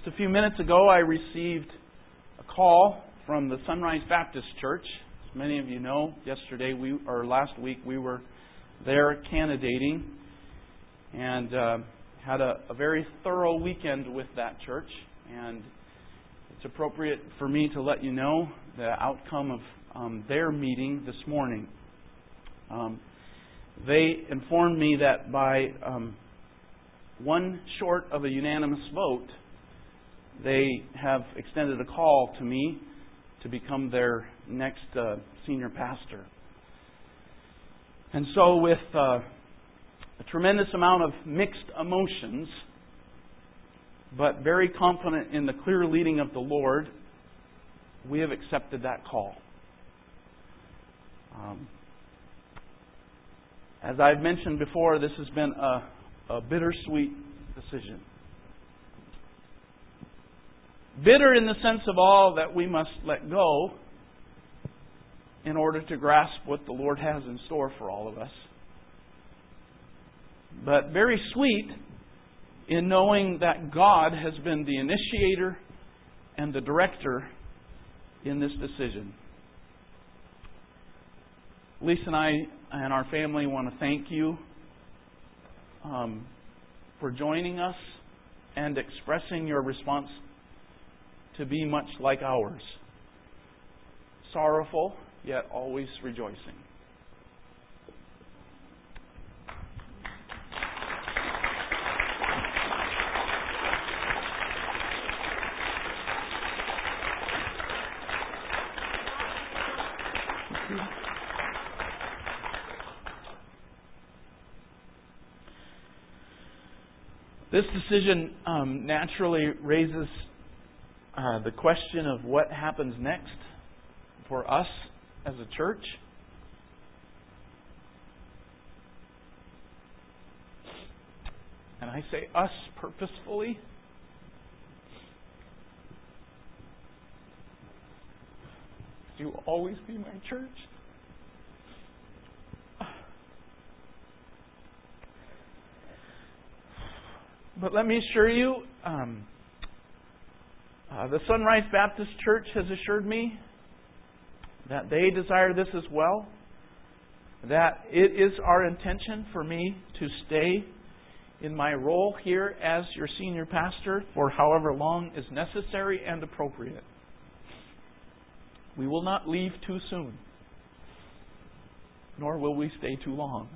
Just a few minutes ago, I received a call from the Sunrise Baptist Church. As many of you know, last week we were there candidating and had a very thorough weekend with that church. And it's appropriate for me to let you know the outcome of their meeting this morning. They informed me that by one short of a unanimous vote, they have extended a call to me to become their next senior pastor. And so with a tremendous amount of mixed emotions, but very confident in the clear leading of the Lord, we have accepted that call. As I've mentioned before, this has been a bittersweet decision. Bitter in the sense of all that we must let go in order to grasp what the Lord has in store for all of us. But very sweet in knowing that God has been the initiator and the director in this decision. Lisa and I and our family want to thank you for joining us and expressing your response to be much like ours. Sorrowful, yet always rejoicing. This decision naturally raises the question of what happens next for us as a church. And I say us purposefully. You will always be my church. But let me assure you, the Sunrise Baptist Church has assured me that they desire this as well, that it is our intention for me to stay in my role here as your senior pastor for however long is necessary and appropriate. We will not leave too soon, nor will we stay too long.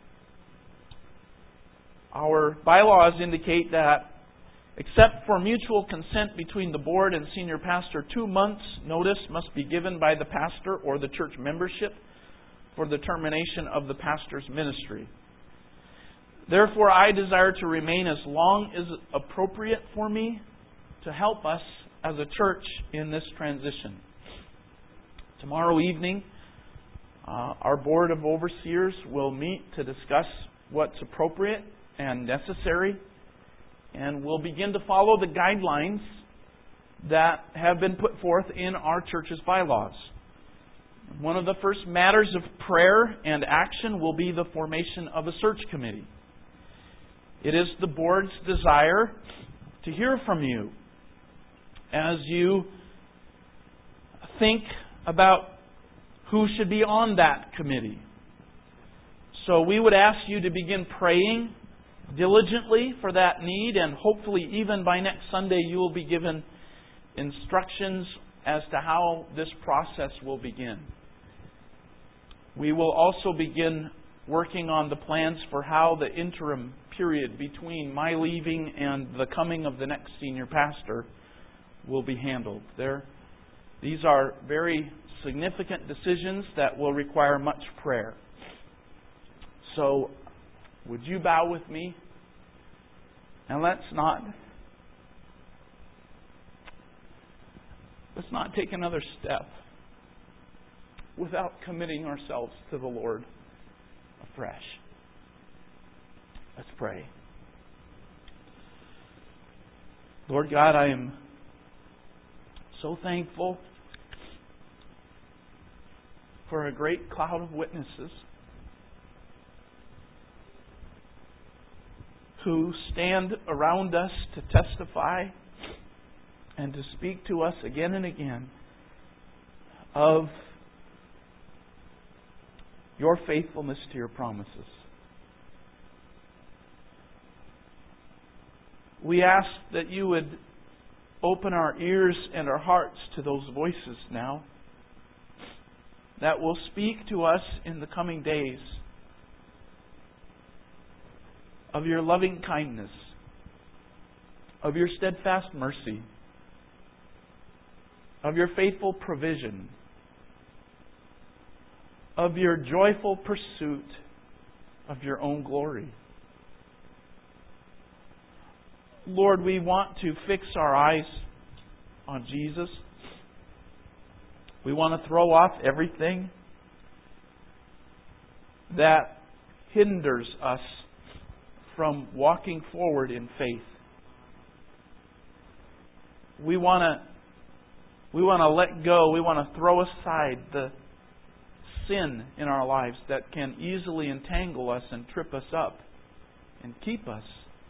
Our bylaws indicate that, except for mutual consent between the board and senior pastor, 2 months' notice must be given by the pastor or the church membership for the termination of the pastor's ministry. Therefore, I desire to remain as long as appropriate for me to help us as a church in this transition. Tomorrow evening, our board of overseers will meet to discuss what's appropriate and necessary, and we'll begin to follow the guidelines that have been put forth in our church's bylaws. One of the first matters of prayer and action will be the formation of a search committee. It is the board's desire to hear from you as you think about who should be on that committee. So we would ask you to begin praying diligently for that need, and hopefully even by next Sunday you will be given instructions as to how this process will begin. We will also begin working on the plans for how the interim period between my leaving and the coming of the next senior pastor will be handled. These are very significant decisions that will require much prayer. So, would you bow with me? And let's not take another step without committing ourselves to the Lord afresh. Let's pray. Lord God, I am so thankful for a great cloud of witnesses who stand around us to testify and to speak to us again and again of Your faithfulness to Your promises. We ask that You would open our ears and our hearts to those voices now that will speak to us in the coming days of Your loving kindness, of Your steadfast mercy, of Your faithful provision, of Your joyful pursuit of Your own glory. Lord, we want to fix our eyes on Jesus. We want to throw off everything that hinders us from walking forward in faith. We want to let go. We want to throw aside the sin in our lives that can easily entangle us and trip us up and keep us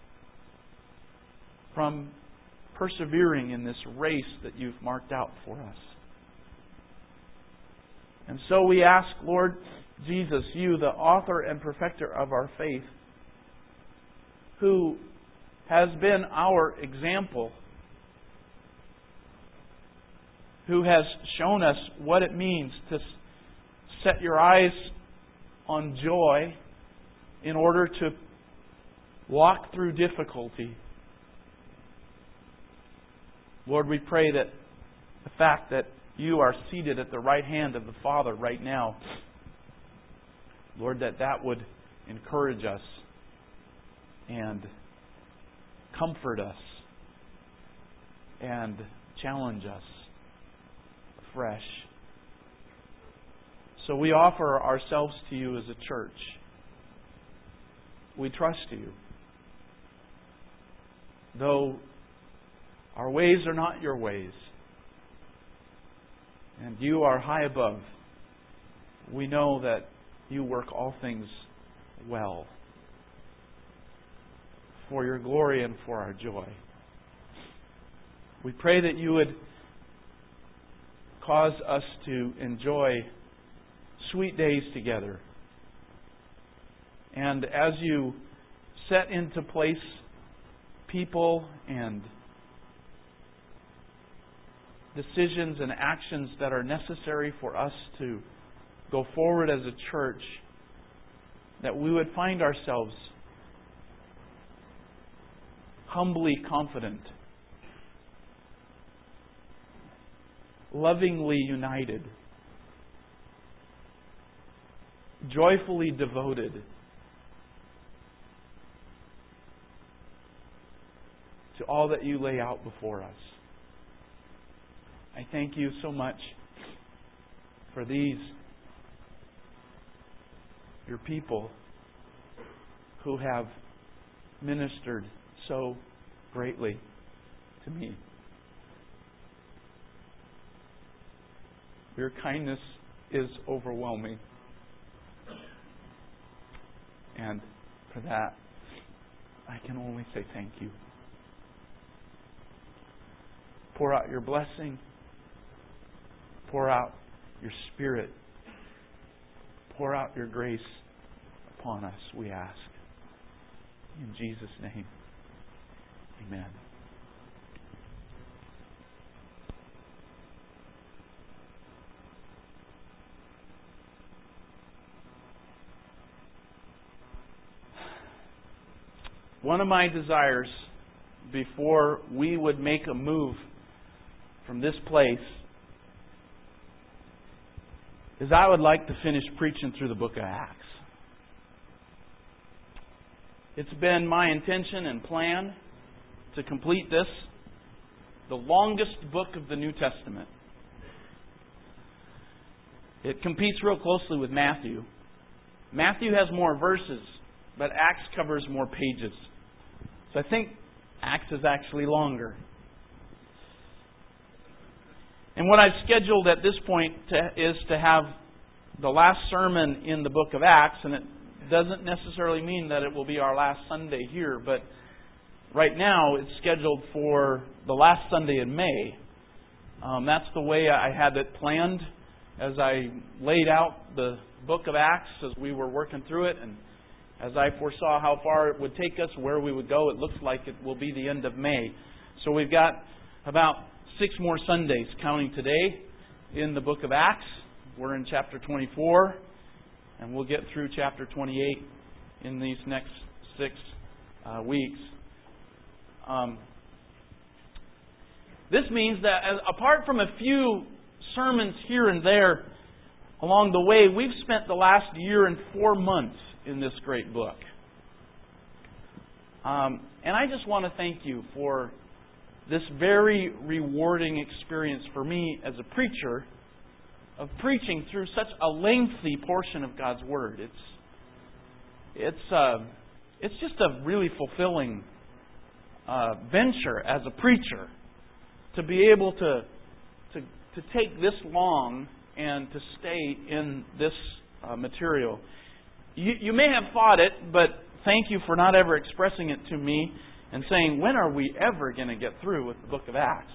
from persevering in this race that You've marked out for us. And so we ask, Lord Jesus, You, the author and perfecter of our faith, who has been our example, who has shown us what it means to set your eyes on joy in order to walk through difficulty. Lord, we pray that the fact that You are seated at the right hand of the Father right now, Lord, that would encourage us and comfort us and challenge us afresh. So we offer ourselves to You as a church. We trust You. Though our ways are not Your ways, and You are high above, we know that You work all things well for Your glory and for our joy. We pray that You would cause us to enjoy sweet days together. And as You set into place people and decisions and actions that are necessary for us to go forward as a church, that we would find ourselves humbly confident, lovingly united, joyfully devoted to all that You lay out before us. I thank You so much for these, Your people, who have ministered so greatly to me. Your kindness is overwhelming. And for that, I can only say thank You. Pour out Your blessing. Pour out Your Spirit. Pour out Your grace upon us, we ask. In Jesus' name, amen. One of my desires before we would make a move from this place is I would like to finish preaching through the book of Acts. It's been my intention and plan to complete this, the longest book of the New Testament. It competes real closely with Matthew. Matthew has more verses, but Acts covers more pages. So I think Acts is actually longer. And what I've scheduled at this point is to have the last sermon in the book of Acts, and it doesn't necessarily mean that it will be our last Sunday here, but right now it's scheduled for the last Sunday in May. That's the way I had it planned as I laid out the book of Acts as we were working through it, and as I foresaw how far it would take us, where we would go. It looks like it will be the end of May. So we've got about 6 more Sundays, counting today, in the book of Acts. We're in chapter 24, and we'll get through chapter 28 in these next 6 weeks. This means that apart from a few sermons here and there along the way, we've spent the last year and 4 months in this great book. And I just want to thank you for this very rewarding experience for me as a preacher of preaching through such a lengthy portion of God's Word. It's just a really fulfilling venture as a preacher to be able to take this long and to stay in this material. You may have thought it, but thank you for not ever expressing it to me and saying, when are we ever going to get through with the book of Acts?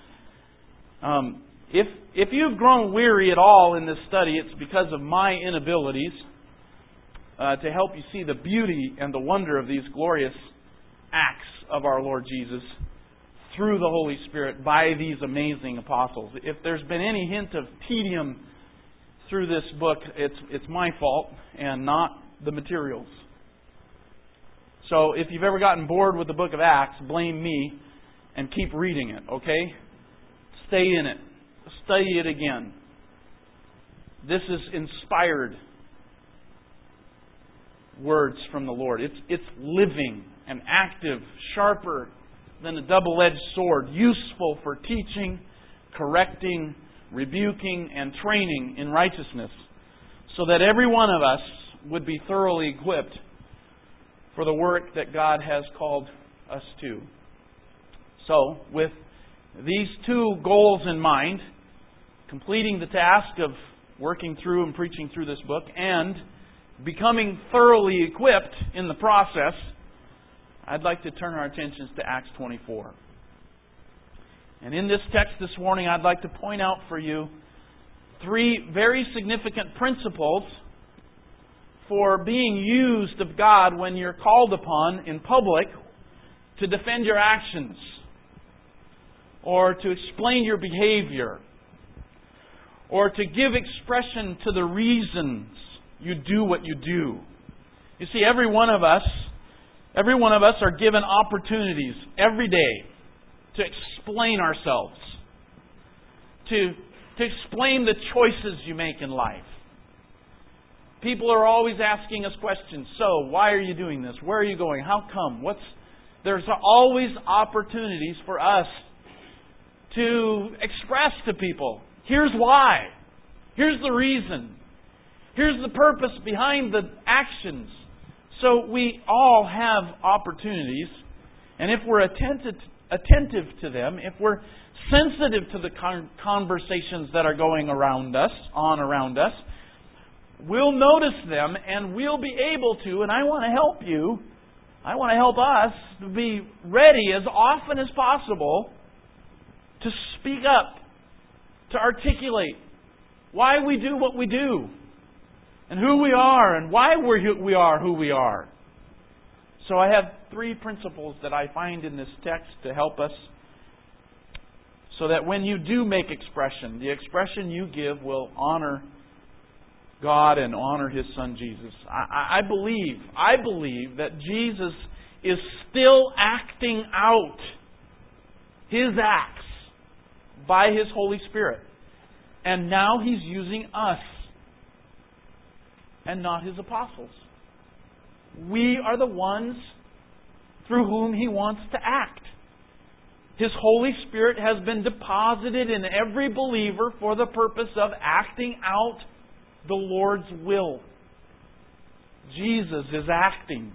If you've grown weary at all in this study, it's because of my inabilities to help you see the beauty and the wonder of these glorious acts of our Lord Jesus through the Holy Spirit by these amazing apostles. If there's been any hint of tedium through this book, it's my fault and not the materials. So if you've ever gotten bored with the book of Acts, blame me and keep reading it, okay? Stay in it. Study it again. This is inspired words from the Lord. It's living and active, sharper than a double-edged sword, useful for teaching, correcting, rebuking, and training in righteousness, so that every one of us would be thoroughly equipped for the work that God has called us to. So, with these 2 goals in mind, completing the task of working through and preaching through this book and becoming thoroughly equipped in the process, I'd like to turn our attentions to Acts 24. And in this text this morning, I'd like to point out for you 3 very significant principles for being used of God when you're called upon in public to defend your actions or to explain your behavior or to give expression to the reasons you do what you do. You see, every one of us are given opportunities every day to explain ourselves, to explain the choices you make in life. People are always asking us questions. So, why are you doing this? Where are you going? How come? There's always opportunities for us to express to people, here's why. Here's the reason. Here's the purpose behind the actions. So we all have opportunities, and if we're attentive to them, if we're sensitive to the conversations that are going around us, we'll notice them and we'll be able to, and I want to help you, I want to help us to be ready as often as possible to speak up, to articulate why we do what we do, and who we are, and why we are who we are. So I have 3 principles that I find in this text to help us so that when you do make expression, the expression you give will honor God and honor His Son Jesus. I believe that Jesus is still acting out His acts by His Holy Spirit. And now He's using us and not His apostles. We are the ones through whom He wants to act. His Holy Spirit has been deposited in every believer for the purpose of acting out the Lord's will. Jesus is acting.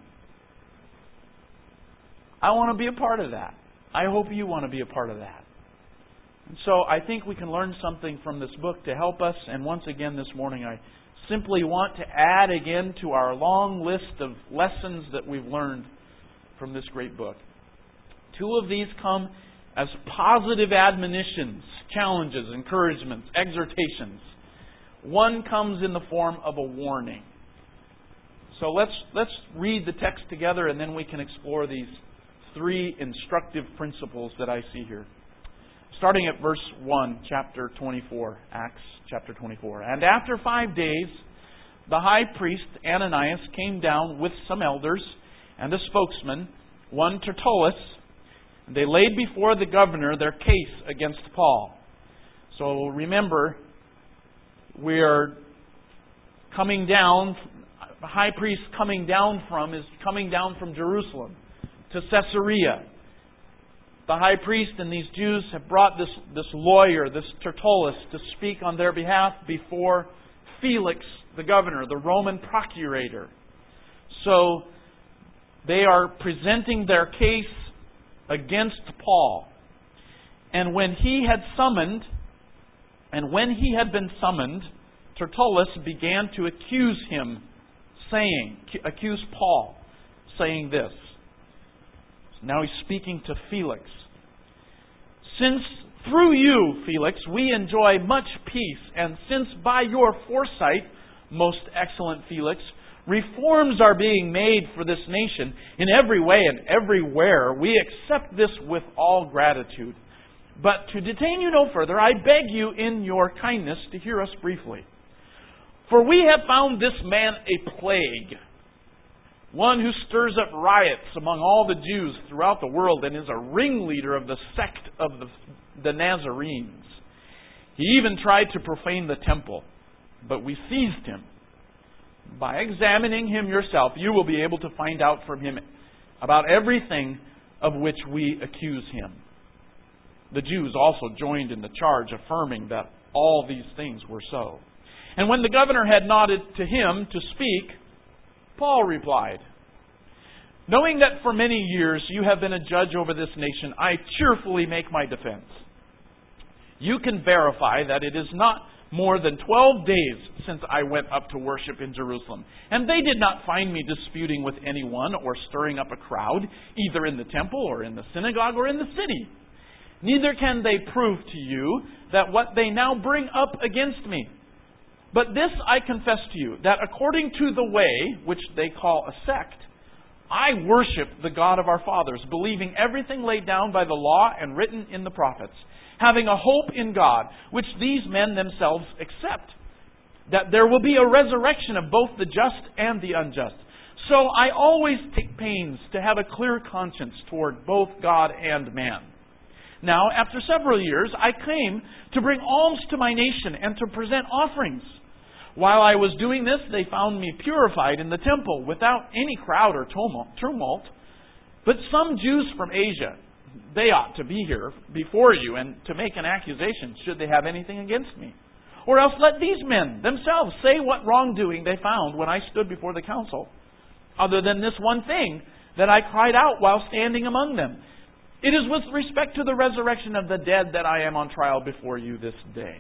I want to be a part of that. I hope you want to be a part of that. And so I think we can learn something from this book to help us. And once again this morning, I simply want to add again to our long list of lessons that we've learned from this great book. Two of these come as positive admonitions, challenges, encouragements, exhortations. One comes in the form of a warning. So let's read the text together, and then we can explore these three instructive principles that I see here. Starting at verse 1, chapter 24, Acts chapter 24. And after 5 days, the high priest Ananias came down with some elders and a spokesman, one Tertullus. And they laid before the governor their case against Paul. So remember, we are coming down. The high priest is coming down from Jerusalem to Caesarea. The high priest and these Jews have brought this lawyer, this Tertullus, to speak on their behalf before Felix, the governor, the Roman procurator. So they are presenting their case against Paul. And when he had been summoned, Tertullus began to accuse Paul, saying this. Now he's speaking to Felix. Since through you, Felix, we enjoy much peace, and since by your foresight, most excellent Felix, reforms are being made for this nation in every way and everywhere, we accept this with all gratitude. But to detain you no further, I beg you in your kindness to hear us briefly. For we have found this man a plague, one who stirs up riots among all the Jews throughout the world and is a ringleader of the sect of the Nazarenes. He even tried to profane the temple, but we seized him. By examining him yourself, you will be able to find out from him about everything of which we accuse him. The Jews also joined in the charge, affirming that all these things were so. And when the governor had nodded to him to speak, Paul replied, knowing that for many years you have been a judge over this nation, I cheerfully make my defense. You can verify that it is not more than 12 days since I went up to worship in Jerusalem, and they did not find me disputing with anyone or stirring up a crowd, either in the temple or in the synagogue or in the city. Neither can they prove to you that what they now bring up against me. But this I confess to you, that according to the way, which they call a sect, I worship the God of our fathers, believing everything laid down by the law and written in the prophets, having a hope in God, which these men themselves accept, that there will be a resurrection of both the just and the unjust. So I always take pains to have a clear conscience toward both God and man. Now, after several years, I came to bring alms to my nation and to present offerings. While I was doing this, they found me purified in the temple without any crowd or tumult. But some Jews from Asia, they ought to be here before you and to make an accusation should they have anything against me. Or else let these men themselves say what wrongdoing they found when I stood before the council, other than this one thing that I cried out while standing among them. It is with respect to the resurrection of the dead that I am on trial before you this day.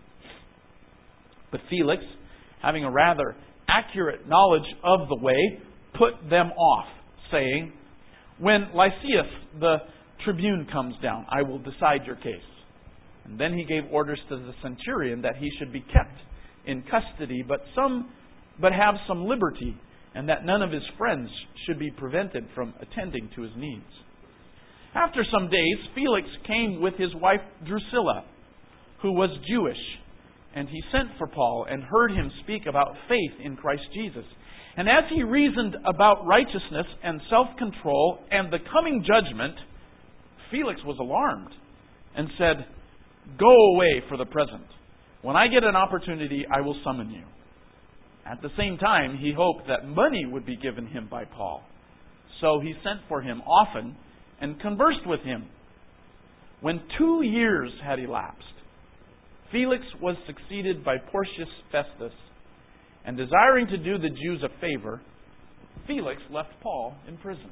But Felix, having a rather accurate knowledge of the way, put them off, saying, when Lysias the tribune comes down, I will decide your case. And then he gave orders to the centurion that he should be kept in custody, but have some liberty, and that none of his friends should be prevented from attending to his needs. After some days, Felix came with his wife Drusilla, who was Jewish, and he sent for Paul and heard him speak about faith in Christ Jesus. And as he reasoned about righteousness and self-control and the coming judgment, Felix was alarmed and said, go away for the present. When I get an opportunity, I will summon you. At the same time, he hoped that money would be given him by Paul. So he sent for him often and conversed with him. When 2 years had elapsed, Felix was succeeded by Porcius Festus, and desiring to do the Jews a favor, Felix left Paul in prison.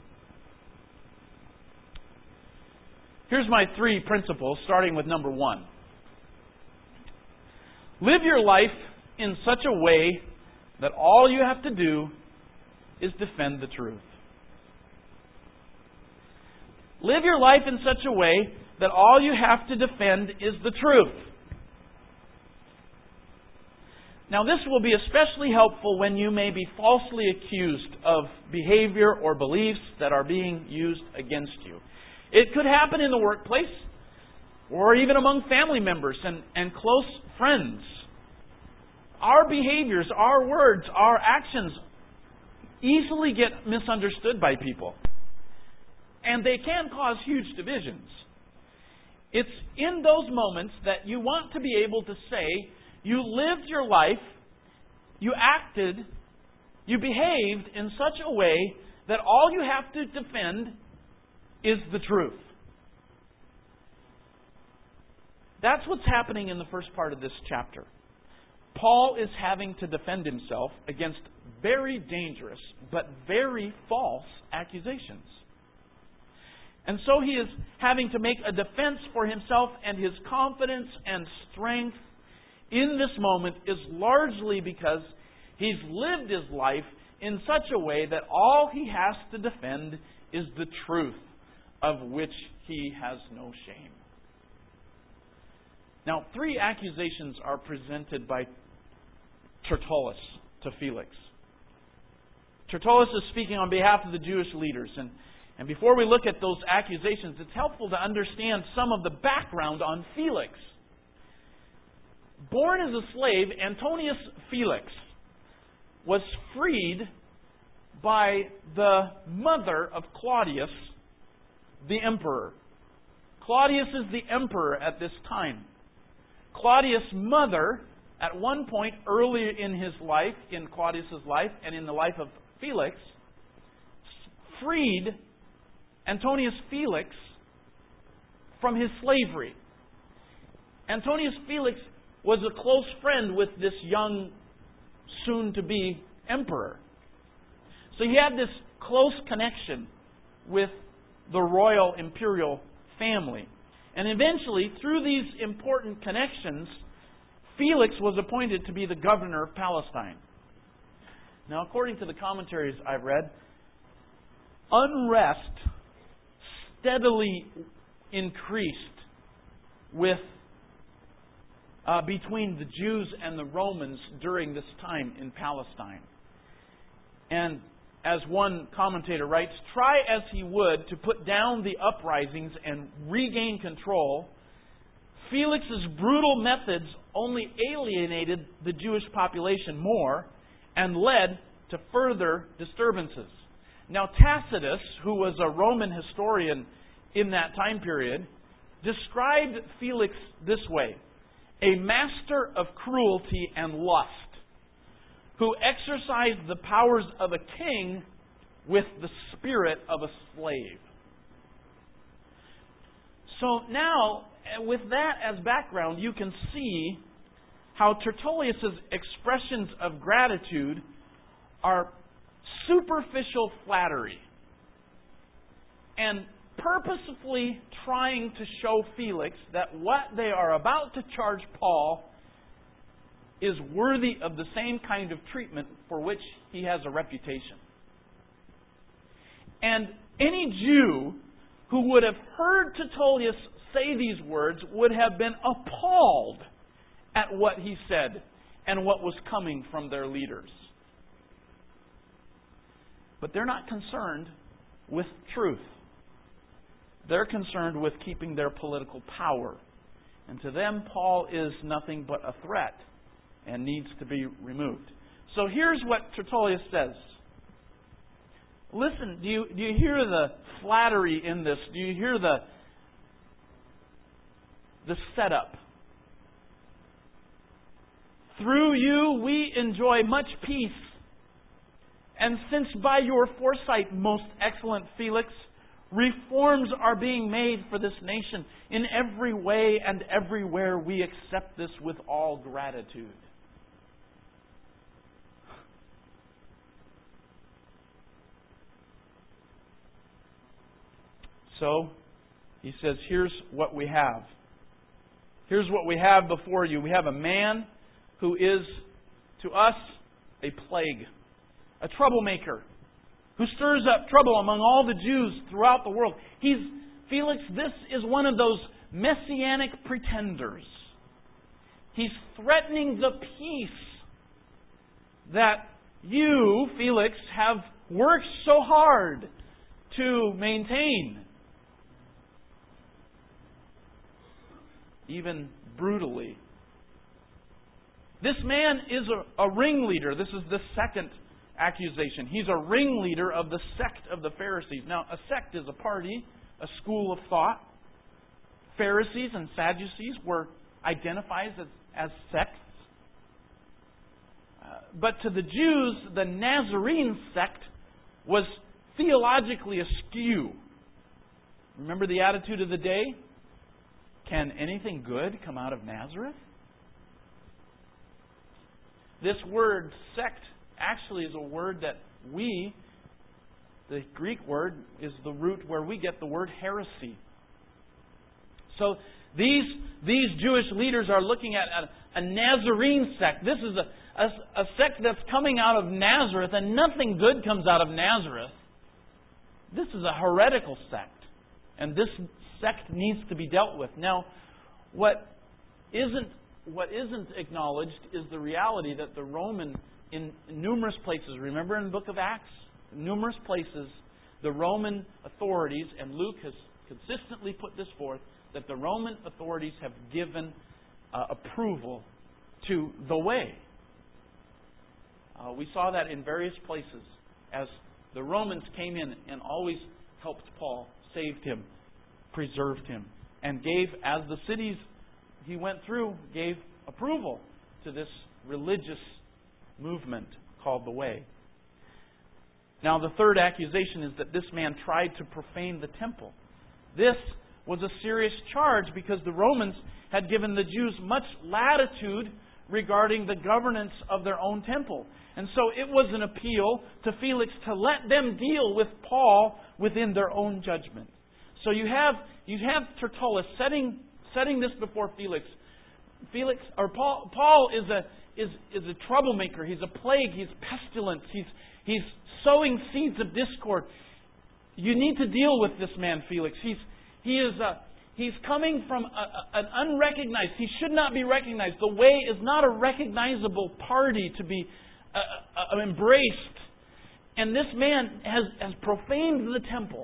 Here's my 3 principles, starting with number 1. Live your life in such a way that all you have to do is defend the truth. Live your life in such a way that all you have to defend is the truth. Now, this will be especially helpful when you may be falsely accused of behavior or beliefs that are being used against you. It could happen in the workplace or even among family members and close friends. Our behaviors, our words, our actions easily get misunderstood by people. And they can cause huge divisions. It's in those moments that you want to be able to say, you lived your life, you acted, you behaved in such a way that all you have to defend is the truth. That's what's happening in the first part of this chapter. Paul is having to defend himself against very dangerous but very false accusations. And so he is having to make a defense for himself, and his confidence and strength in this moment is largely because he's lived his life in such a way that all he has to defend is the truth, of which he has no shame. Now, 3 accusations are presented by Tertullus to Felix. Tertullus is speaking on behalf of the Jewish leaders. And before we look at those accusations, it's helpful to understand some of the background on Felix. Born as a slave, Antonius Felix was freed by the mother of Claudius, the emperor. Claudius is the emperor at this time. Claudius' mother, at one point earlier in his life, in Claudius' life, and in the life of Felix, freed Antonius Felix from his slavery. Antonius Felix was a close friend with this young, soon-to-be emperor. So he had this close connection with the royal imperial family. And eventually, through these important connections, Felix was appointed to be the governor of Palestine. Now, according to the commentaries I've read, unrest steadily increased between the Jews and the Romans during this time in Palestine. And as one commentator writes, try as he would to put down the uprisings and regain control, Felix's brutal methods only alienated the Jewish population more and led to further disturbances. Now, Tacitus, who was a Roman historian in that time period, described Felix this way: a master of cruelty and lust, who exercised the powers of a king with the spirit of a slave. So now, with that as background, you can see how Tertullius' expressions of gratitude are superficial flattery and purposefully trying to show Felix that what they are about to charge Paul is worthy of the same kind of treatment for which he has a reputation. And any Jew who would have heard Tertullius say these words would have been appalled at what he said and what was coming from their leaders. But they're not concerned with truth. They're concerned with keeping their political power. And to them, Paul is nothing but a threat and needs to be removed. So here's what Tertullius says. Listen, do you hear the flattery in this? Do you hear the setup? Through you we enjoy much peace. And since by your foresight, most excellent Felix, reforms are being made for this nation in every way and everywhere, we accept this with all gratitude. So, he says, here's what we have. Here's what we have before you. We have a man who is, to us, a plague, a troublemaker, who stirs up trouble among all the Jews throughout the world. He's Felix, this is one of those messianic pretenders. He's threatening the peace that you, Felix, have worked so hard to maintain. Even brutally. This man is a ringleader. This is the second accusation. He's a ringleader of the sect of the Pharisees. Now, a sect is a party, a school of thought. Pharisees and Sadducees were identified as sects. But to the Jews, the Nazarene sect was theologically askew. Remember the attitude of the day? Can anything good come out of Nazareth? This word sect actually is a word that the Greek word is the root where we get the word heresy. So these Jewish leaders are looking at a Nazarene sect. This is a sect that's coming out of Nazareth, and nothing good comes out of Nazareth. This is a heretical sect, and this sect needs to be dealt with. Now, what isn't acknowledged is the reality that the Roman, in numerous places, remember in the book of Acts, numerous places, the Roman authorities, and Luke has consistently put this forth, that the Roman authorities have given approval to the way. We saw that in various places as the Romans came in and always helped Paul, saved him, preserved him, and gave, as the cities he went through, gave approval to this religious movement called the Way. Now, the third accusation is that this man tried to profane the temple. This was a serious charge because the Romans had given the Jews much latitude regarding the governance of their own temple. And so it was an appeal to Felix to let them deal with Paul within their own judgment. So you have Tertullus setting this before Felix. Paul is a troublemaker. He's a plague. He's pestilence. He's sowing seeds of discord. You need to deal with this man, Felix. He's coming from an unrecognized. He should not be recognized. The Way is not a recognizable party to be embraced. And this man has profaned the temple.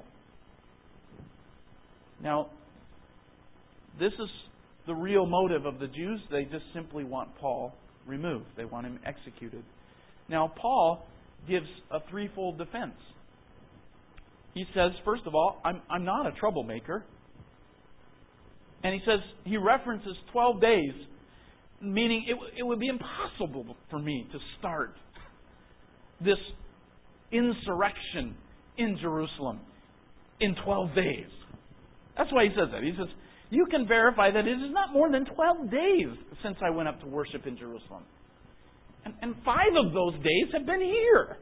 Now, this is the real motive of the Jews. They just simply want Paul removed. They want him executed. Now, Paul gives a threefold defense. He says, first of all, I'm not a troublemaker. And he references 12 days, meaning it would be impossible for me to start this insurrection in Jerusalem in 12 days. That's why he says that. He says, you can verify that it is not more than 12 days since I went up to worship in Jerusalem. And 5 of those days have been here.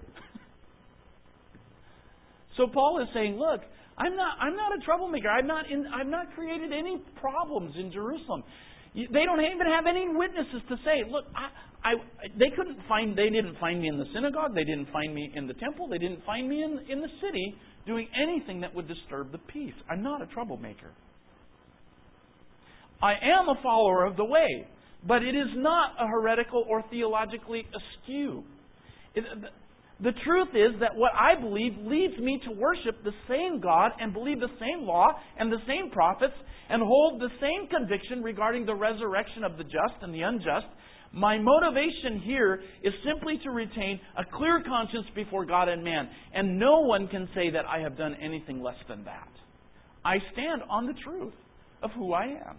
So Paul is saying, look, I'm not a troublemaker. I've not created any problems in Jerusalem. They don't even have any witnesses to say, look, they didn't find me in the synagogue. They didn't find me in the temple. They didn't find me in the city doing anything that would disturb the peace. I'm not a troublemaker. I am a follower of the Way, but it is not a heretical or theologically askew. The truth is that what I believe leads me to worship the same God and believe the same law and the same prophets and hold the same conviction regarding the resurrection of the just and the unjust. My motivation here is simply to retain a clear conscience before God and man, and no one can say that I have done anything less than that. I stand on the truth of who I am.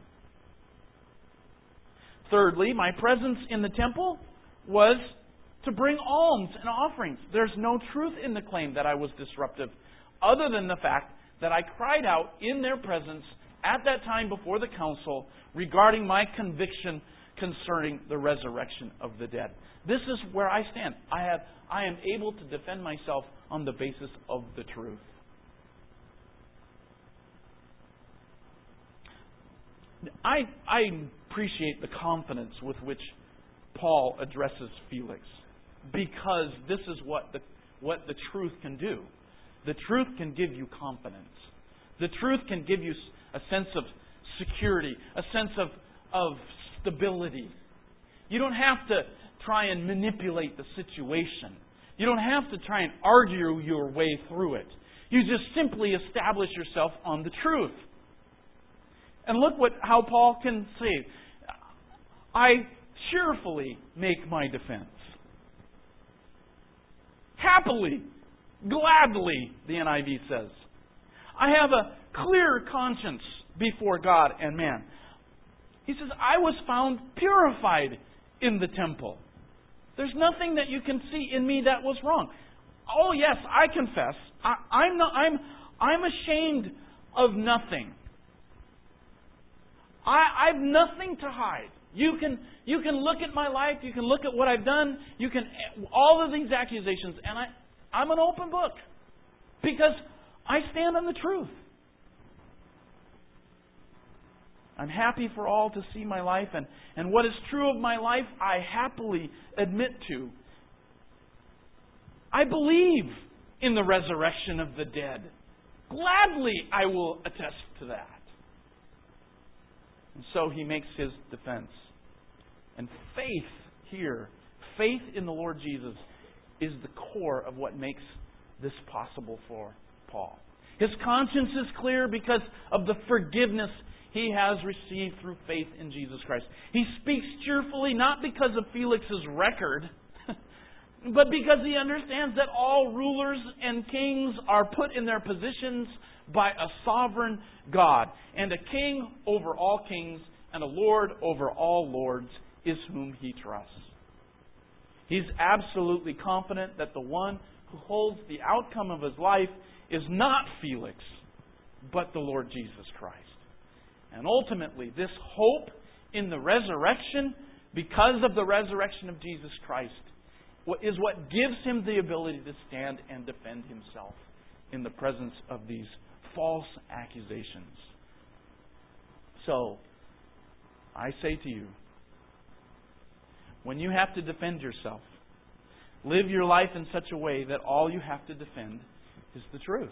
Thirdly, my presence in the temple was to bring alms and offerings. There's no truth in the claim that I was disruptive, other than the fact that I cried out in their presence at that time before the council regarding my conviction concerning the resurrection of the dead. This is where I stand. I am able to defend myself on the basis of the truth. I appreciate the confidence with which Paul addresses Felix, because this is what the truth can do. The truth can give you confidence. The truth can give you a sense of security, a sense of stability. You don't have to try and manipulate the situation. You don't have to try and argue your way through it. You just simply establish yourself on the truth. And look how Paul can say, I cheerfully make my defense. Happily, gladly, the NIV says. I have a clear conscience before God and man. He says, I was found purified in the temple. There's nothing that you can see in me that was wrong. Oh yes, I confess. I'm ashamed of nothing. I've nothing to hide. You can look at my life. You can look at what I've done. You can all of these accusations, and I'm an open book because I stand on the truth. I'm happy for all to see my life, and what is true of my life, I happily admit to. I believe in the resurrection of the dead. Gladly, I will attest to that. And so he makes his defense. And faith here, faith in the Lord Jesus, is the core of what makes this possible for Paul. His conscience is clear because of the forgiveness he has received through faith in Jesus Christ. He speaks cheerfully not because of Felix's record, but because he understands that all rulers and kings are put in their positions by a sovereign God. And a king over all kings and a lord over all lords is whom he trusts. He's absolutely confident that the one who holds the outcome of his life is not Felix, but the Lord Jesus Christ. And ultimately, this hope in the resurrection, because of the resurrection of Jesus Christ, is what gives him the ability to stand and defend himself in the presence of these false accusations. So, I say to you, when you have to defend yourself, live your life in such a way that all you have to defend is the truth.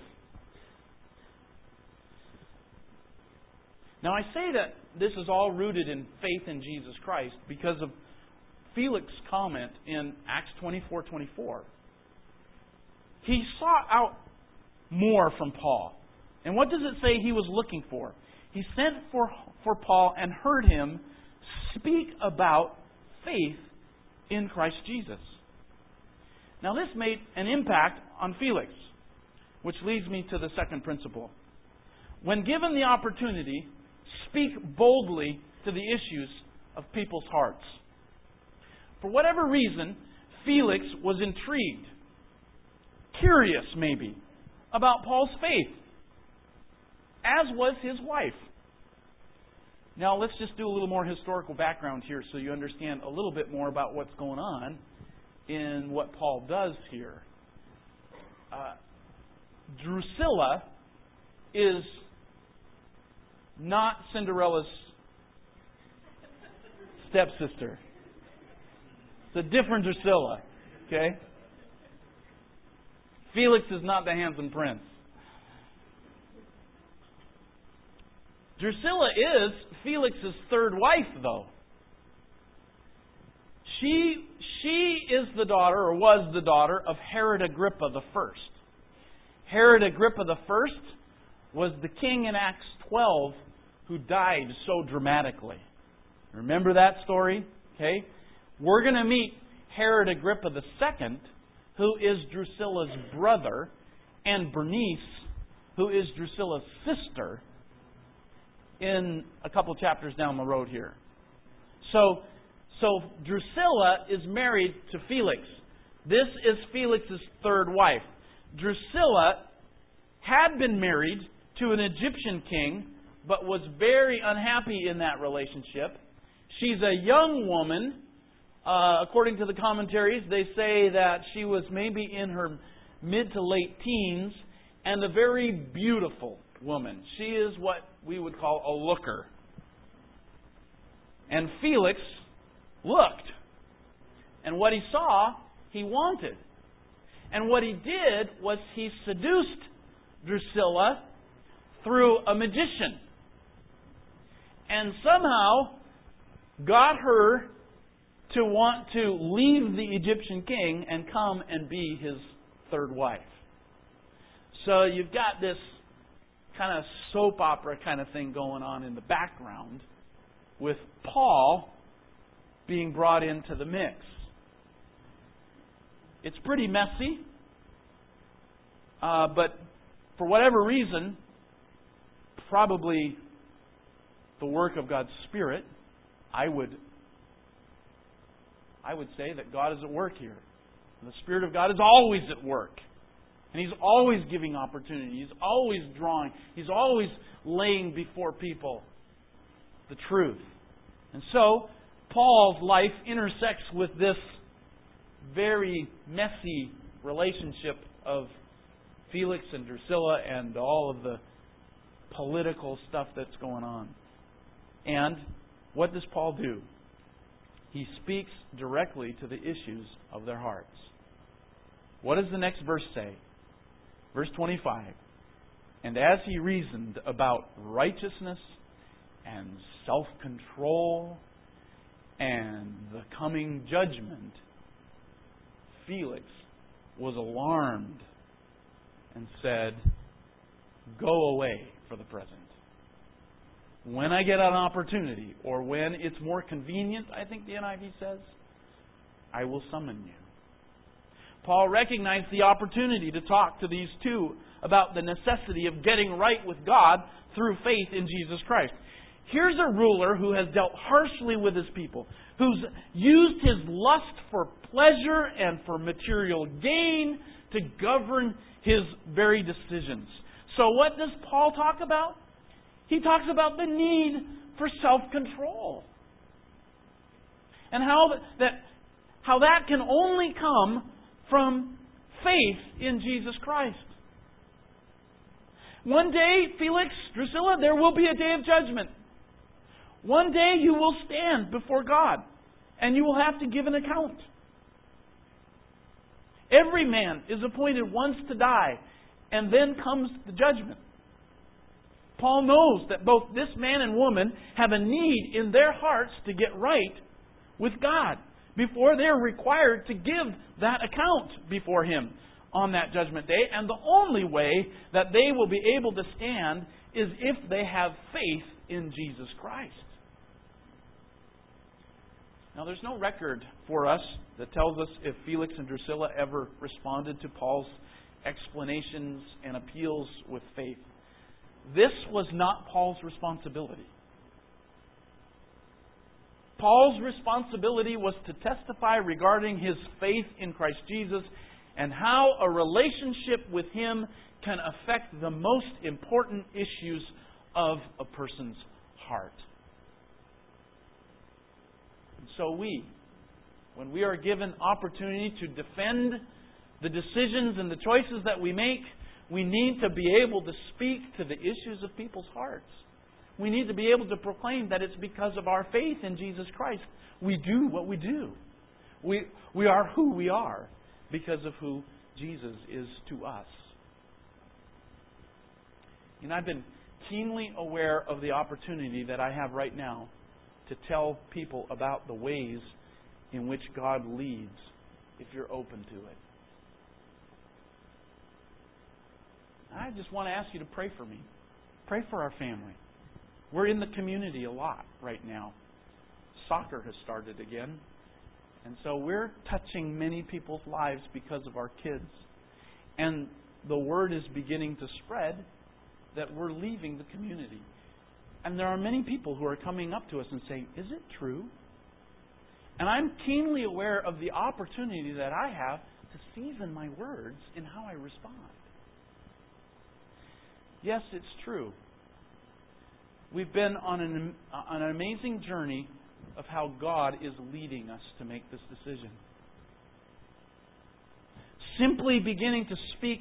Now I say that this is all rooted in faith in Jesus Christ because of Felix's comment in Acts 24:24. He sought out more from Paul. And what does it say he was looking for? He sent for Paul and heard him speak about faith in Christ Jesus. Now this made an impact on Felix, which leads me to the second principle. When given the opportunity, speak boldly to the issues of people's hearts. For whatever reason, Felix was intrigued, curious maybe, about Paul's faith, as was his wife. Now let's just do a little more historical background here so you understand a little bit more about what's going on in what Paul does here. Drusilla is not Cinderella's stepsister. It's a different Drusilla. Okay? Felix is not the handsome prince. Drusilla is Felix's third wife, though. She is the daughter, or was the daughter, of Herod Agrippa I. Herod Agrippa I was the king in Acts 12 who died so dramatically. Remember that story? Okay? We're going to meet Herod Agrippa II, who is Drusilla's brother, and Bernice, who is Drusilla's sister, in a couple chapters down the road here. So Drusilla is married to Felix. This is Felix's third wife. Drusilla had been married to an Egyptian king, but was very unhappy in that relationship. She's a young woman. According to the commentaries, they say that she was maybe in her mid to late teens, and a very beautiful woman. She is what we would call a looker. And Felix looked. And what he saw, he wanted. And what he did was he seduced Drusilla through a magician. And somehow got her to want to leave the Egyptian king and come and be his third wife. So you've got this kind of soap opera kind of thing going on in the background with Paul being brought into the mix. It's pretty messy, but for whatever reason, probably the work of God's Spirit, I would say that God is at work here. The Spirit of God is always at work. And He's always giving opportunity. He's always drawing. He's always laying before people the truth. And so, Paul's life intersects with this very messy relationship of Felix and Drusilla and all of the political stuff that's going on. And what does Paul do? He speaks directly to the issues of their hearts. What does the next verse say? Verse 25. And as he reasoned about righteousness and self-control and the coming judgment, Felix was alarmed and said, "Go away for the present. When I get an opportunity, or when it's more convenient," I think the NIV says, "I will summon you." Paul recognized the opportunity to talk to these two about the necessity of getting right with God through faith in Jesus Christ. Here's a ruler who has dealt harshly with his people, who's used his lust for pleasure and for material gain to govern his very decisions. So what does Paul talk about? He talks about the need for self-control. And how that can only come from faith in Jesus Christ. One day, Felix, Drusilla, there will be a day of judgment. One day you will stand before God and you will have to give an account. Every man is appointed once to die, and then comes the judgment. Paul knows that both this man and woman have a need in their hearts to get right with God before they're required to give that account before Him on that judgment day. And the only way that they will be able to stand is if they have faith in Jesus Christ. Now, there's no record for us that tells us if Felix and Drusilla ever responded to Paul's explanations and appeals with faith. This was not Paul's responsibility. Paul's responsibility was to testify regarding his faith in Christ Jesus and how a relationship with Him can affect the most important issues of a person's heart. And so when we are given opportunity to defend the decisions and the choices that we make, we need to be able to speak to the issues of people's hearts. We need to be able to proclaim that it's because of our faith in Jesus Christ we do what we do. We are who we are because of who Jesus is to us. And I've been keenly aware of the opportunity that I have right now to tell people about the ways in which God leads if you're open to it. I just want to ask you to pray for me. Pray for our family. We're in the community a lot right now. Soccer has started again. And so we're touching many people's lives because of our kids. And the word is beginning to spread that we're leaving the community. And there are many people who are coming up to us and saying, "Is it true?" And I'm keenly aware of the opportunity that I have to season my words in how I respond. Yes, it's true. We've been on an amazing journey of how God is leading us to make this decision. Simply beginning to speak,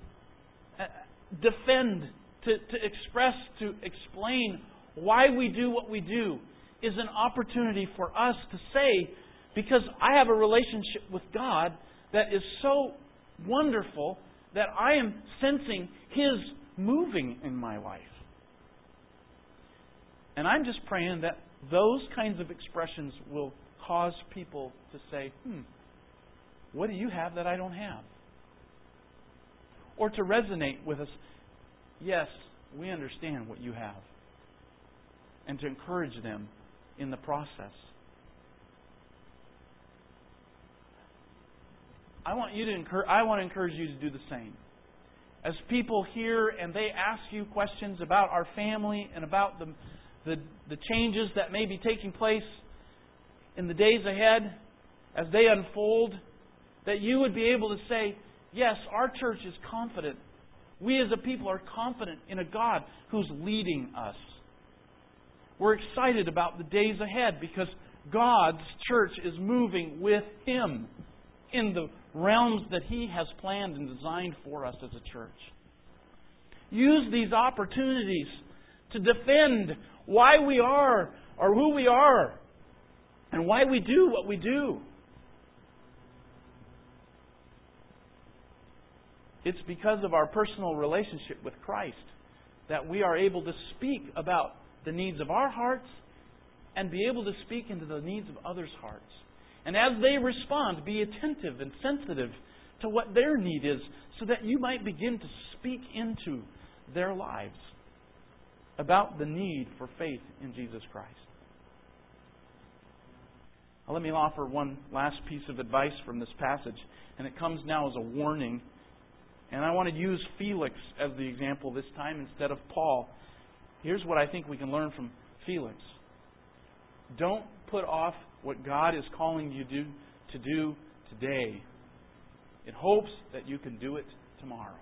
defend, to express, to explain why we do what we do is an opportunity for us to say, because I have a relationship with God that is so wonderful that I am sensing His moving in my life. And I'm just praying that those kinds of expressions will cause people to say, what do you have that I don't have? Or to resonate with us, yes, we understand what you have. And to encourage them in the process. I want to encourage you to do the same. As people hear and they ask you questions about our family and about the changes that may be taking place in the days ahead as they unfold, that you would be able to say, yes, our church is confident. We as a people are confident in a God who's leading us. We're excited about the days ahead because God's church is moving with Him in the realms that He has planned and designed for us as a church. Use these opportunities to defend why we are or who we are and why we do what we do. It's because of our personal relationship with Christ that we are able to speak about the needs of our hearts and be able to speak into the needs of others' hearts. And as they respond, be attentive and sensitive to what their need is so that you might begin to speak into their lives about the need for faith in Jesus Christ. Now, let me offer one last piece of advice from this passage, and it comes now as a warning. And I want to use Felix as the example this time instead of Paul. Here's what I think we can learn from Felix. Don't put off what God is calling you to do today in hopes that you can do it tomorrow.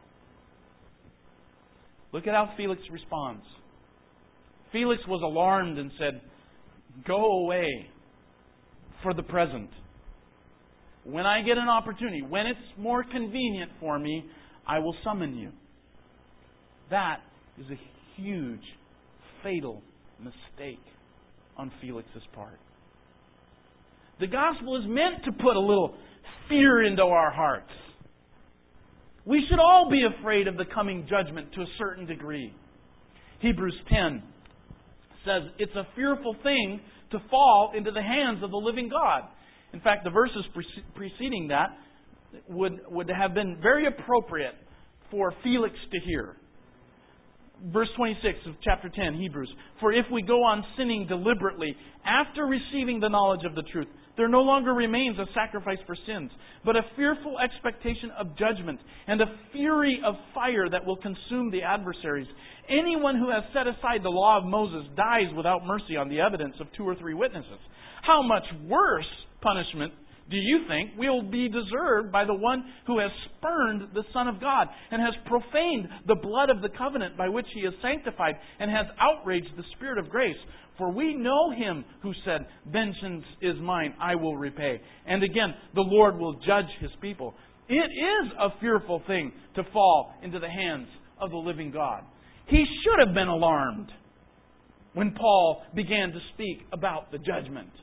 Look at how Felix responds. Felix was alarmed and said, "Go away for the present. When I get an opportunity, when it's more convenient for me, I will summon you." That is a huge, fatal mistake on Felix's part. The gospel is meant to put a little fear into our hearts. We should all be afraid of the coming judgment to a certain degree. Hebrews 10 says it's a fearful thing to fall into the hands of the living God. In fact, the verses preceding that would have been very appropriate for Felix to hear. Verse 26 of chapter 10, Hebrews. "For if we go on sinning deliberately after receiving the knowledge of the truth, there no longer remains a sacrifice for sins, but a fearful expectation of judgment and a fury of fire that will consume the adversaries. Anyone who has set aside the law of Moses dies without mercy on the evidence of 2 or 3 witnesses. How much worse punishment do you think will be deserved by the one who has spurned the Son of God and has profaned the blood of the covenant by which He is sanctified and has outraged the Spirit of grace? For we know Him who said, 'Vengeance is mine, I will repay.' And again, the Lord will judge His people." It is a fearful thing to fall into the hands of the living God. He should have been alarmed when Paul began to speak about the judgment.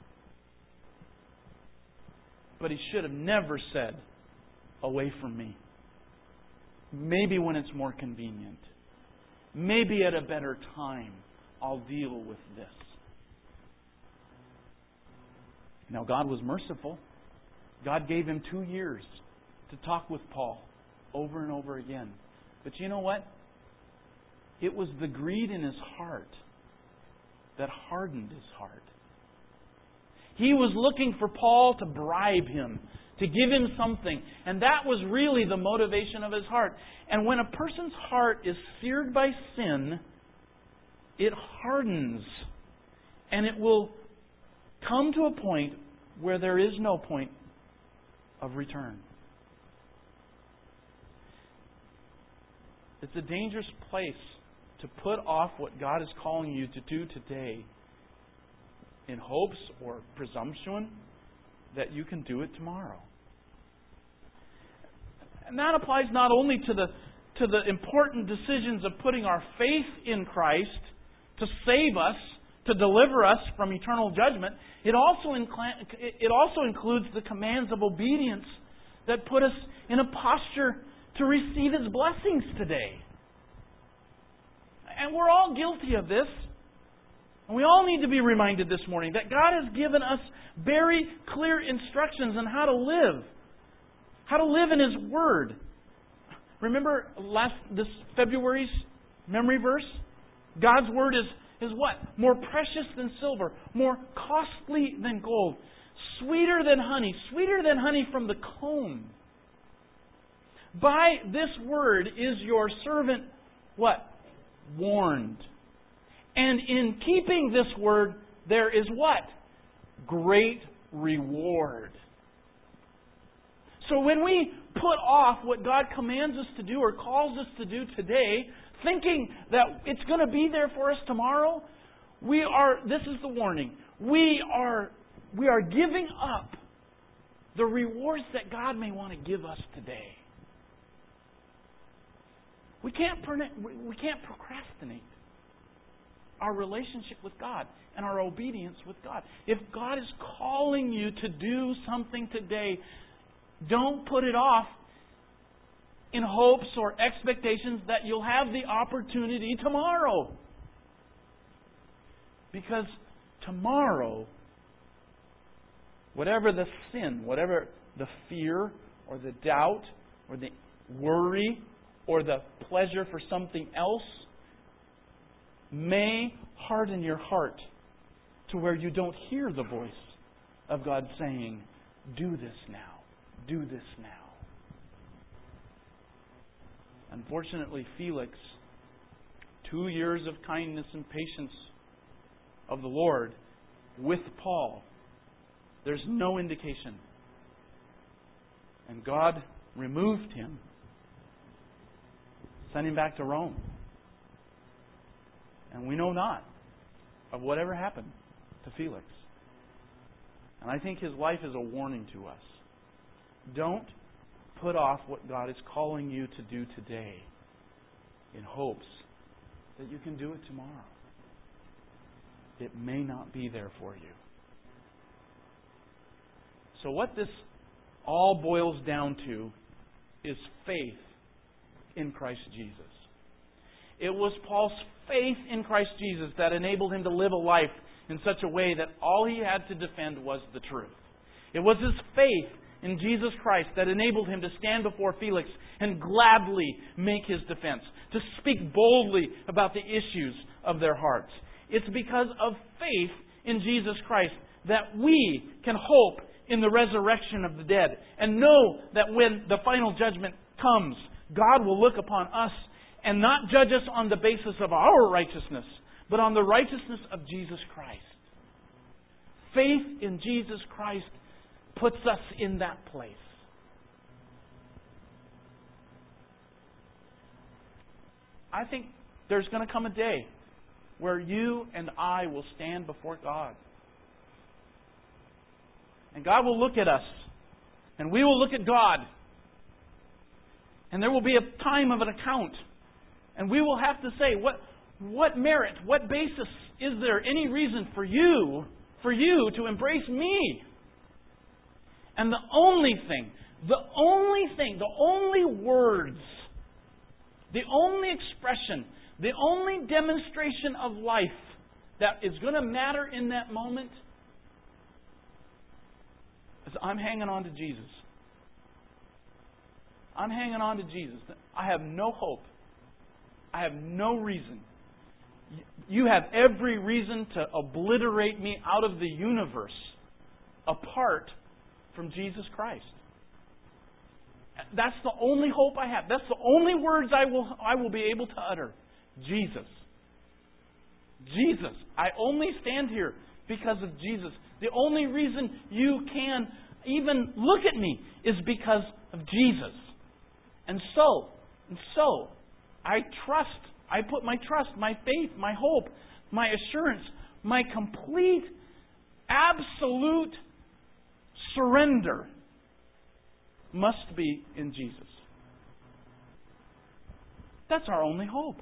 But he should have never said, "Away from me." Maybe when it's more convenient. Maybe at a better time, I'll deal with this. Now, God was merciful. God gave him 2 years to talk with Paul over and over again. But you know what? It was the greed in his heart that hardened his heart. He was looking for Paul to bribe him, to give him something. And that was really the motivation of his heart. And when a person's heart is seared by sin, it hardens. And it will come to a point where there is no point of return. It's a dangerous place to put off what God is calling you to do today in hopes or presumption that you can do it tomorrow. And that applies not only to the important decisions of putting our faith in Christ to save us, to deliver us from eternal judgment. It also includes the commands of obedience that put us in a posture to receive His blessings today. And we're all guilty of this. And we all need to be reminded this morning that God has given us very clear instructions on how to live. How to live in His Word. Remember this February's memory verse? God's Word is what? More precious than silver, more costly than gold, sweeter than honey from the comb. By this Word is your servant, what? Warned. And in keeping this Word, there is what? Great reward. So when we put off what God commands us to do or calls us to do today, thinking that it's going to be there for us tomorrow, this is the warning. We are giving up the rewards that God may want to give us today. We can't procrastinate our relationship with God and our obedience with God. If God is calling you to do something today, don't put it off in hopes or expectations that you'll have the opportunity tomorrow. Because tomorrow, whatever the sin, whatever the fear or the doubt or the worry or the pleasure for something else, may harden your heart to where you don't hear the voice of God saying, do this now. Do this now. Unfortunately, Felix, 2 years of kindness and patience of the Lord with Paul, there's no indication. And God removed him, sent him back to Rome. And we know not of whatever happened to Felix. And I think his life is a warning to us. Don't put off what God is calling you to do today in hopes that you can do it tomorrow. It may not be there for you. So what this all boils down to is faith in Christ Jesus. It was Paul's faith in Christ Jesus that enabled him to live a life in such a way that all he had to defend was the truth. It was his faith in Jesus Christ that enabled him to stand before Felix and gladly make his defense, to speak boldly about the issues of their hearts. It's because of faith in Jesus Christ that we can hope in the resurrection of the dead and know that when the final judgment comes, God will look upon us and not judge us on the basis of our righteousness, but on the righteousness of Jesus Christ. Faith in Jesus Christ puts us in that place. I think there's going to come a day where you and I will stand before God. And God will look at us. And we will look at God. And there will be a time of an account. And we will have to say, what merit, what basis is there, any reason for you to embrace me? And the only words, the only expression, the only demonstration of life that is going to matter in that moment is I'm hanging on to Jesus. I'm hanging on to Jesus. I have no hope. I have no reason. You have every reason to obliterate me out of the universe apart from Jesus Christ. That's the only hope I have. That's the only words I will be able to utter. Jesus. Jesus. I only stand here because of Jesus. The only reason you can even look at me is because of Jesus. And so, I trust, I put my trust, my faith, my hope, my assurance, my complete, absolute surrender must be in Jesus. That's our only hope.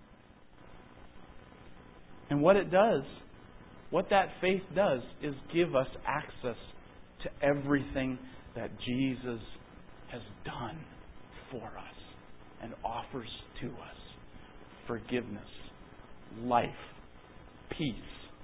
And what it does, what that faith does, is give us access to everything that Jesus has done for us and offers to us. Forgiveness, life, peace,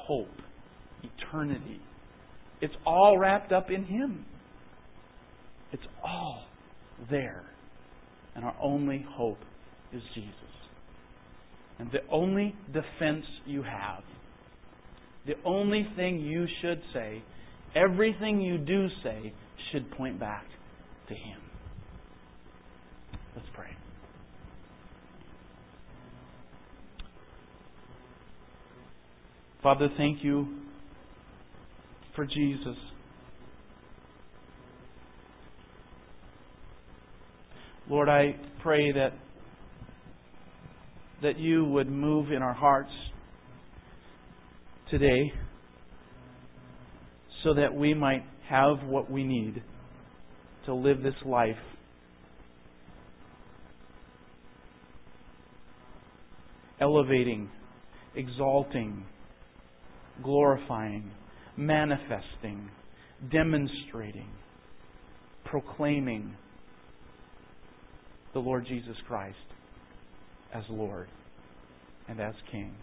hope, eternity. It's all wrapped up in Him. It's all there. And our only hope is Jesus. And the only defense you have, the only thing you should say, everything you do say should point back to Him. Let's pray. Father, thank You for Jesus. Lord, I pray that You would move in our hearts today so that we might have what we need to live this life elevating, exalting, glorifying, manifesting, demonstrating, proclaiming the Lord Jesus Christ as Lord and as King.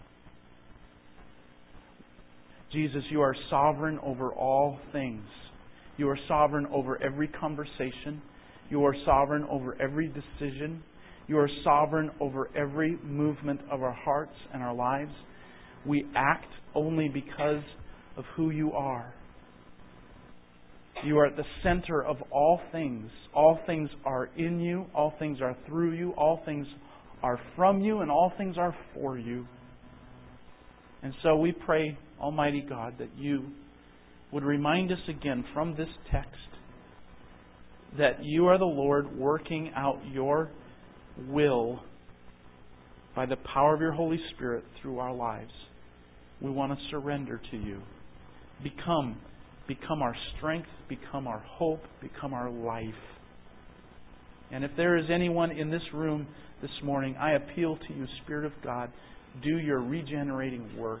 Jesus, You are sovereign over all things. You are sovereign over every conversation. You are sovereign over every decision. You are sovereign over every movement of our hearts and our lives. We act only because of who You are. You are at the center of all things. All things are in You. All things are through You. All things are from You. And all things are for You. And so we pray, Almighty God, that You would remind us again from this text that You are the Lord working out Your will by the power of Your Holy Spirit through our lives. We want to surrender to You. Become our strength, become our hope, become our life. And if there is anyone in this room this morning, I appeal to You, Spirit of God, do Your regenerating work.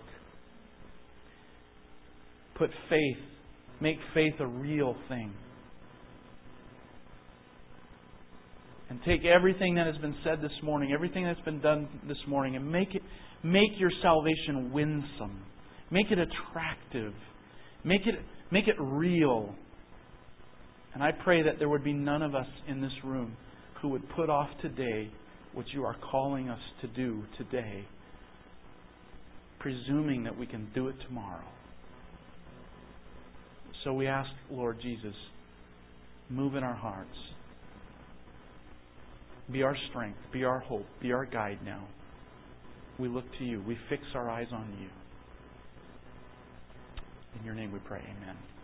Put faith, make faith a real thing. And take everything that has been said this morning, everything that's been done this morning, and make Your salvation winsome. Make it attractive. Make it real. And I pray that there would be none of us in this room who would put off today what You are calling us to do today, presuming that we can do it tomorrow. So we ask, Lord Jesus, move in our hearts. Be our strength, be our hope, be our guide now. We look to You. We fix our eyes on You. In Your name we pray. Amen.